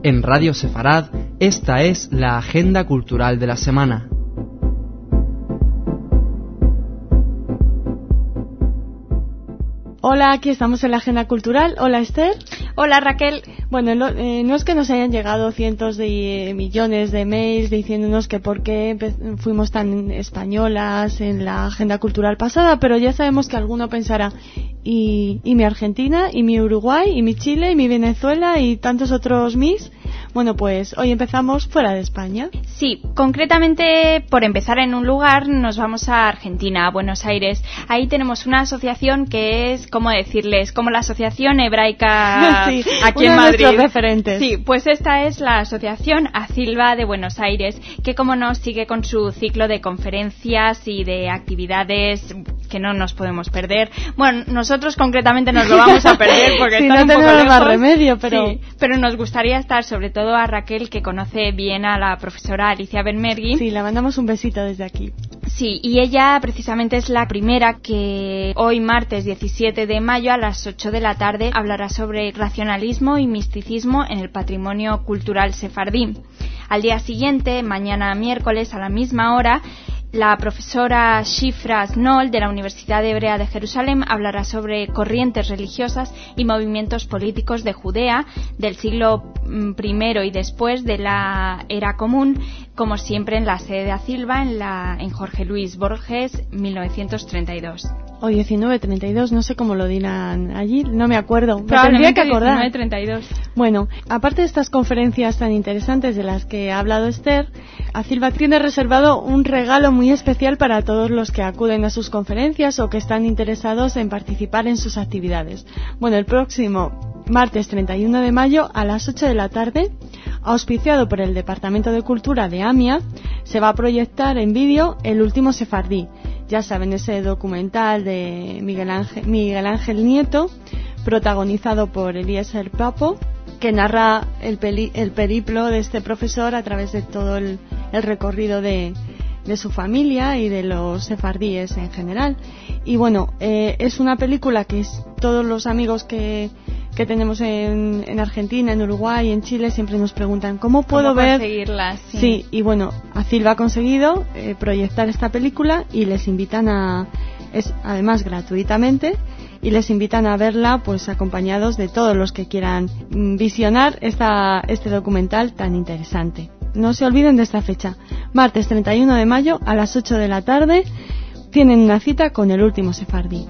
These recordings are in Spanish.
En Radio Sefarad, esta es la agenda cultural de la semana. Hola, aquí estamos en la agenda cultural. Hola, Esther. Hola, Raquel. Bueno, no es que nos hayan llegado cientos de millones de mails diciéndonos que por qué fuimos tan españolas en la agenda cultural pasada, pero ya sabemos que alguno pensará, ¿y mi Argentina, y mi Uruguay, y mi Chile, y mi Venezuela, y tantos otros mis? Bueno, pues hoy empezamos fuera de España. Sí, concretamente, por empezar en un lugar, nos vamos a Argentina, a Buenos Aires. Ahí tenemos una asociación que es, ¿cómo decirles?, como la Asociación Hebraica sí, aquí en Madrid. Uno de nuestros referentes. Sí, pues esta es la Asociación ACILVA de Buenos Aires, que como no, sigue con su ciclo de conferencias y de actividades que no nos podemos perder. Bueno, nosotros concretamente nos lo vamos a perder porque sí, están no un poco tenemos lejos. más remedio, pero... Sí, pero nos gustaría estar, sobre todo a Raquel, que conoce bien a la profesora Alicia Benmergui. Sí, le mandamos un besito desde aquí. Sí, y ella precisamente es la primera que hoy, martes 17 de mayo, a las 8 de la tarde, hablará sobre racionalismo y misticismo en el patrimonio cultural sefardí. Al día siguiente, mañana miércoles, a la misma hora, la profesora Shifra Snoll de la Universidad Hebrea de Jerusalén hablará sobre corrientes religiosas y movimientos políticos de Judea del siglo I y después de la Era Común, como siempre en la sede de ACILVA en Jorge Luis Borges, 1932. O 1932, no sé cómo lo dirán allí, no me acuerdo. Me Probablemente tendría que acordar. 1932. Bueno, aparte de estas conferencias tan interesantes de las que ha hablado Esther, ACILVA tiene reservado un regalo muy especial para todos los que acuden a sus conferencias o que están interesados en participar en sus actividades. Bueno, el próximo martes 31 de mayo a las 8 de la tarde, auspiciado por el Departamento de Cultura de AMIA, se va a proyectar en vídeo El último sefardí. Ya saben, ese documental de Miguel Ángel Nieto, protagonizado por Eliezer Papo, que narra el periplo de este profesor a través de todo el recorrido de su familia y de los sefardíes en general. Y bueno, es una película que todos los amigos que tenemos en Argentina, en Uruguay, en Chile, siempre nos preguntan ¿cómo puedo ver? Conseguirla, sí. Sí, y bueno, ACILVA ha conseguido proyectar esta película y les invitan además gratuitamente, y les invitan a verla pues acompañados de todos los que quieran visionar este documental tan interesante. No se olviden de esta fecha, martes 31 de mayo a las 8 de la tarde, tienen una cita con El último sefardí.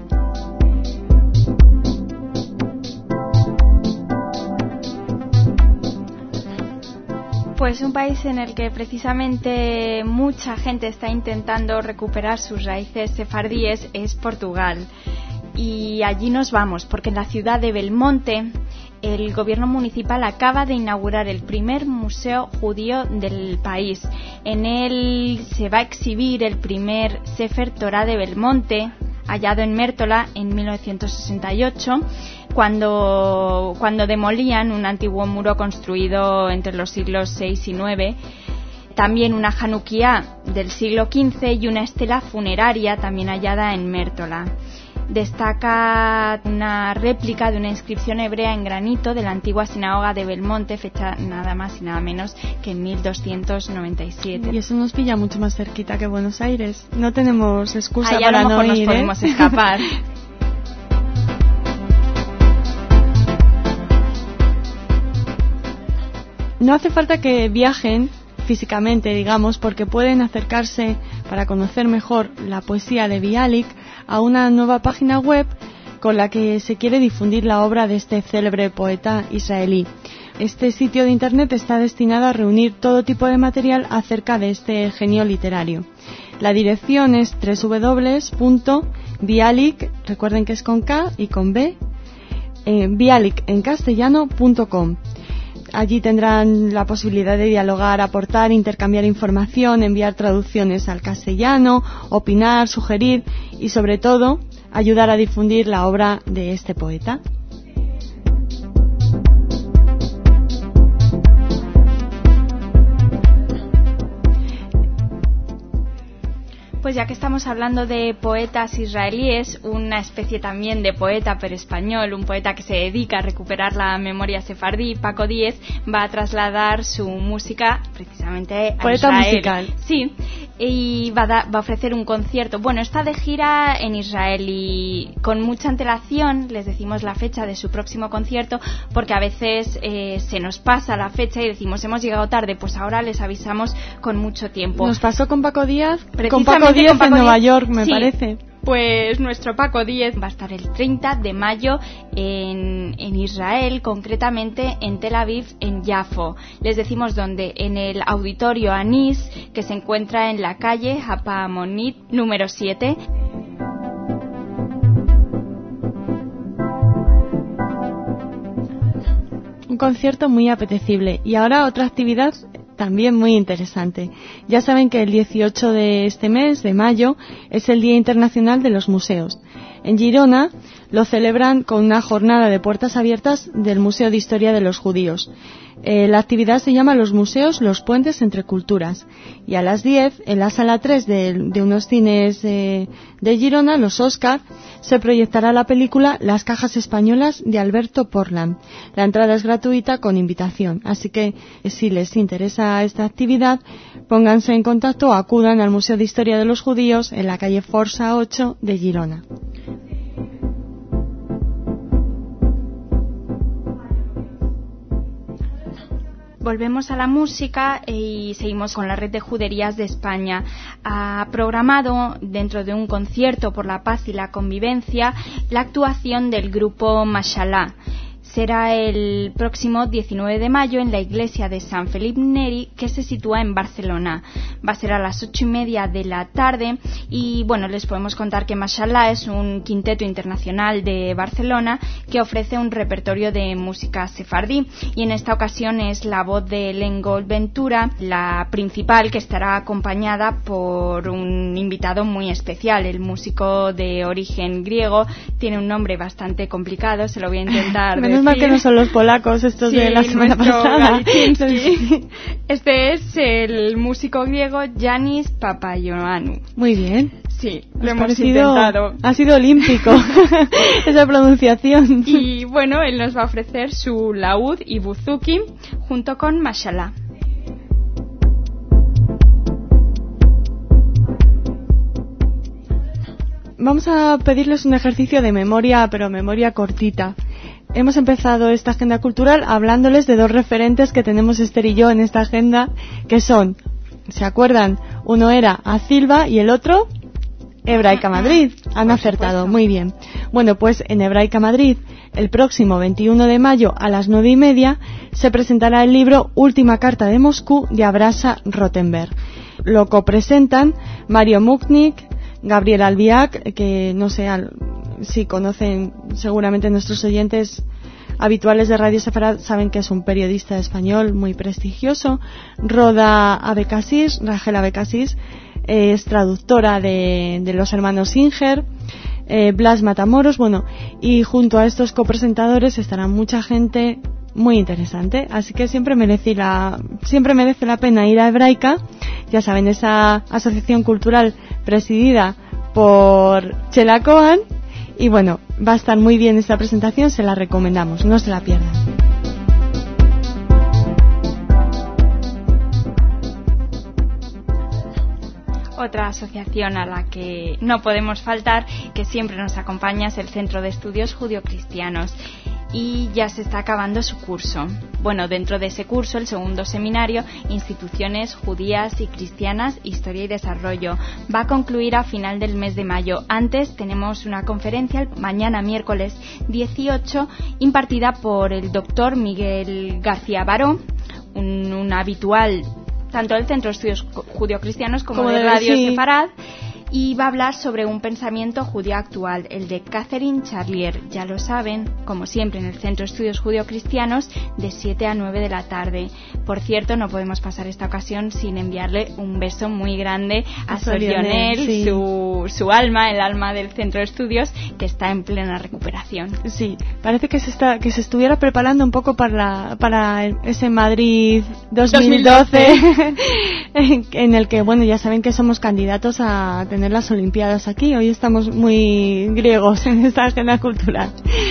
Pues un país en el que precisamente mucha gente está intentando recuperar sus raíces sefardíes es Portugal. Y allí nos vamos, porque en la ciudad de Belmonte el gobierno municipal acaba de inaugurar el primer museo judío del país. En él se va a exhibir el primer Sefer Torah de Belmonte, hallado en Mértola en 1968, cuando demolían un antiguo muro construido entre los siglos VI y IX. También una Hanukkah del siglo XV y una estela funeraria también hallada en Mértola. Destaca una réplica de una inscripción hebrea en granito de la antigua sinagoga de Belmonte, fecha nada más y nada menos que en 1297. Y eso nos pilla mucho más cerquita que Buenos Aires. No tenemos excusa para no ir. A lo mejor nos podemos escapar. No hace falta que viajen físicamente, digamos, porque pueden acercarse para conocer mejor la poesía de Bialik a una nueva página web con la que se quiere difundir la obra de este célebre poeta israelí. Este sitio de internet está destinado a reunir todo tipo de material acerca de este genio literario. La dirección es www.bialik, recuerden que es con K y con B, bialikencastellano.com. Allí tendrán la posibilidad de dialogar, aportar, intercambiar información, enviar traducciones al castellano, opinar, sugerir y, sobre todo, ayudar a difundir la obra de este poeta. Pues ya que estamos hablando de poetas israelíes, una especie también de poeta pero español, un poeta que se dedica a recuperar la memoria sefardí, Paco Díez, va a trasladar su música precisamente a poeta Israel. Musical. Sí, y va a ofrecer un concierto. Bueno, está de gira en Israel y con mucha antelación les decimos la fecha de su próximo concierto, porque a veces se nos pasa la fecha y decimos hemos llegado tarde, pues ahora les avisamos con mucho tiempo. Nos pasó con Paco Díaz, Díaz en Nueva York, me parece. Pues nuestro Paco Díez va a estar el 30 de mayo en Israel, concretamente en Tel Aviv, en Yafo. Les decimos dónde, en el Auditorio Anís, que se encuentra en la calle Hapamonit número 7. Un concierto muy apetecible. Y ahora otra actividad también muy interesante. Ya saben que el 18 de este mes, de mayo, es el Día Internacional de los Museos. En Girona lo celebran con una jornada de puertas abiertas del Museo de Historia de los Judíos. La actividad se llama Los Museos, los puentes entre culturas. Y a las 10, en la sala 3 de unos cines de Girona, los Oscar, se proyectará la película Las cajas españolas de Alberto Portland. La entrada es gratuita con invitación. Así que si les interesa esta actividad, pónganse en contacto o acudan al Museo de Historia de los Judíos en la calle Força 8 de Girona. Volvemos a la música y seguimos con la Red de Juderías de España. Ha programado, dentro de un concierto por la paz y la convivencia, la actuación del grupo Mashallah. Será el próximo 19 de mayo en la iglesia de San Felip Neri, que se sitúa en Barcelona. Va a ser a las 8:30 de la tarde y bueno, les podemos contar que Mashallah es un quinteto internacional de Barcelona que ofrece un repertorio de música sefardí, y en esta ocasión es la voz de Lengol Ventura la principal, que estará acompañada por un invitado muy especial. El músico de origen griego tiene un nombre bastante complicado, se lo voy a intentar Menos mal que no son los polacos estos de la semana pasada. Este es el músico griego Yanis Papaioannou. Muy bien. Sí, lo hemos intentado. Ha sido olímpico esa pronunciación. Y bueno, él nos va a ofrecer su laúd y buzuki junto con Mashallah. Vamos a pedirles un ejercicio de memoria, pero memoria cortita. Hemos empezado esta agenda cultural hablándoles de dos referentes que tenemos Esther y yo en esta agenda, que son, ¿se acuerdan? Uno era Azilva y el otro, Hebraica Madrid. Han acertado, muy bien. Bueno, pues en Hebraica Madrid, el próximo 21 de mayo a las 9:30, se presentará el libro Última Carta de Moscú de Abrasa Rottenberg. Lo copresentan Mario Muchnik, Gabriel Albiac, que no sé si conocen, seguramente nuestros oyentes habituales de Radio Sefarad saben que es un periodista español muy prestigioso. Roda Abecassis, Rachel Abecassis, es traductora de los hermanos Singer. Blas Matamoros, bueno, y junto a estos copresentadores estará mucha gente muy interesante, así que siempre merece la pena ir a Hebraica. Ya saben, esa asociación cultural presidida por Chela Cohen, y bueno, va a estar muy bien esta presentación, se la recomendamos, no se la pierdan. Otra asociación a la que no podemos faltar, que siempre nos acompaña, es el Centro de Estudios Judio-Cristianos. Y ya se está acabando su curso. Bueno, dentro de ese curso, el segundo seminario, Instituciones Judías y Cristianas, Historia y Desarrollo, va a concluir a final del mes de mayo. Antes tenemos una conferencia, mañana miércoles 18, impartida por el doctor Miguel García Baró, un habitual tanto del Centro de Estudios Judío-Cristianos como de Radio Sefarad. Y va a hablar sobre un pensamiento judío actual, el de Catherine Charlier. Ya lo saben, como siempre en el Centro de Estudios Judío-Cristianos, de 7 a 9 de la tarde. Por cierto, no podemos pasar esta ocasión sin enviarle un beso muy grande a Sor Lionel, sí. su alma, el alma del Centro de Estudios, que está en plena recuperación. Sí, parece que se estuviera preparando un poco para ese Madrid 2012. En el que, bueno, ya saben que somos candidatos a tener poner las Olimpiadas aquí. Hoy estamos muy griegos en esta agenda cultural.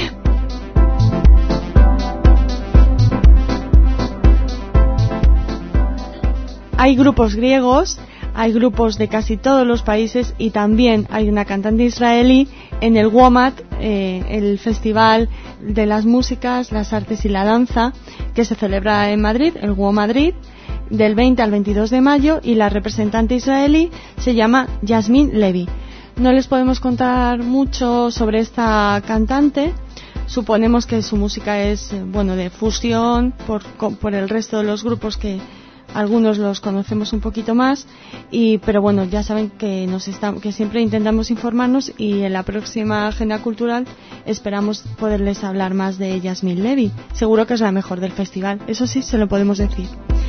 Hay grupos griegos, hay grupos de casi todos los países y también hay una cantante israelí en el WOMAD, el Festival de las Músicas, las Artes y la Danza, que se celebra en Madrid, el WOMADrid, del 20 al 22 de mayo, y la representante israelí se llama Yasmin Levy. No les podemos contar mucho sobre esta cantante. Suponemos que su música es de fusión por el resto de los grupos que algunos los conocemos un poquito más, pero bueno, ya saben que que siempre intentamos informarnos, y en la próxima agenda cultural esperamos poderles hablar más de Yasmin Levy. Seguro que es la mejor del festival, eso sí se lo podemos decir.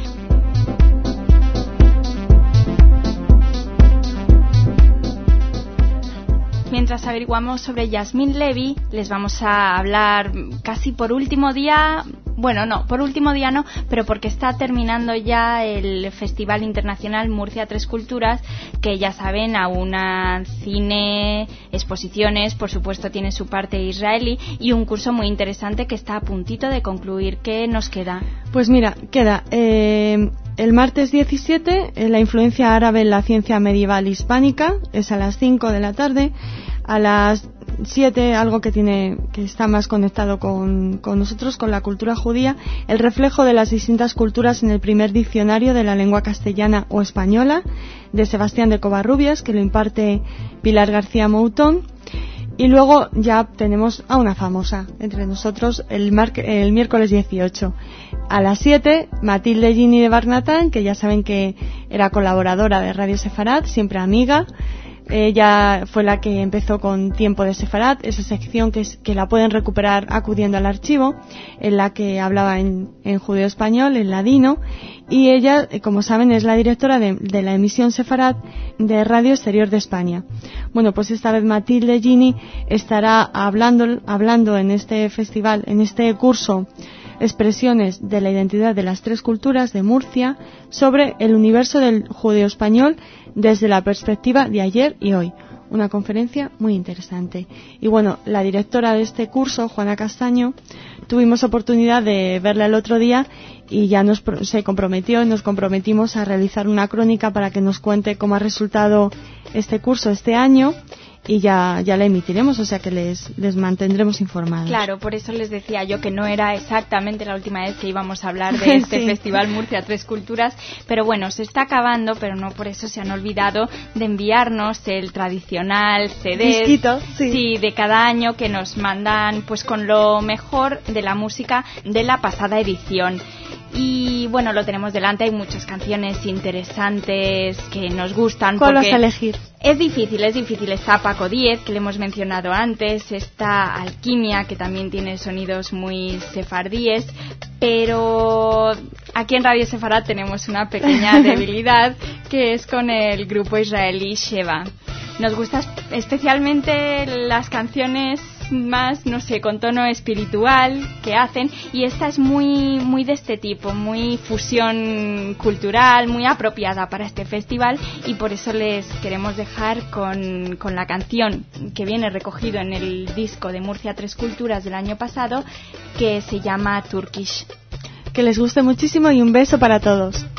Mientras averiguamos sobre Yasmin Levy, les vamos a hablar casi por último día. Bueno, no, por último día no, pero porque está terminando ya el Festival Internacional Murcia Tres Culturas, que ya saben, aunan cine, exposiciones, por supuesto tiene su parte israelí, y un curso muy interesante que está a puntito de concluir. ¿Qué nos queda? Pues mira, queda el martes 17, la influencia árabe en la ciencia medieval hispánica, es a las 5 de la tarde. A las 7, algo que está más conectado con nosotros, con la cultura judía, el reflejo de las distintas culturas en el primer diccionario de la lengua castellana o española, de Sebastián de Covarrubias, que lo imparte Pilar García Moutón. Y luego ya tenemos a una famosa entre nosotros el miércoles 18. A las 7, Matilde Gini de Barnatán, que ya saben que era colaboradora de Radio Sefarad, siempre amiga. Ella fue la que empezó con Tiempo de Sefarad, esa sección que la pueden recuperar acudiendo al archivo, en la que hablaba en judeo-español, en ladino, y ella, como saben, es la directora de la emisión Sefarad de Radio Exterior de España. Bueno, pues esta vez Matilde Gini estará hablando en este festival, en este curso, Expresiones de la identidad de las tres culturas de Murcia, sobre el universo del judeo-español desde la perspectiva de ayer y hoy. Una conferencia muy interesante. Y bueno, la directora de este curso, Juana Castaño, tuvimos oportunidad de verla el otro día y ya nos comprometimos a realizar una crónica para que nos cuente cómo ha resultado este curso este año, y ya la emitiremos, o sea que les mantendremos informados. Claro, por eso les decía yo que no era exactamente la última vez que íbamos a hablar de este sí. Festival Murcia Tres Culturas, pero bueno, se está acabando, pero no por eso se han olvidado de enviarnos el tradicional CD disquito, sí, de cada año, que nos mandan pues con lo mejor de la música de la pasada edición. Y bueno, lo tenemos delante, hay muchas canciones interesantes que nos gustan. ¿Cuál vas a elegir? Es difícil. Está Paco Díez, que le hemos mencionado antes, está Alquimia, que también tiene sonidos muy sefardíes, pero aquí en Radio Sefarad tenemos una pequeña debilidad, que es con el grupo israelí Sheva. Nos gustan especialmente las canciones más, no sé, con tono espiritual que hacen, y esta es muy de este tipo, muy fusión cultural, muy apropiada para este festival, y por eso les queremos dejar con la canción que viene recogido en el disco de Murcia Tres Culturas del año pasado, que se llama Turkish. Que les guste muchísimo y un beso para todos.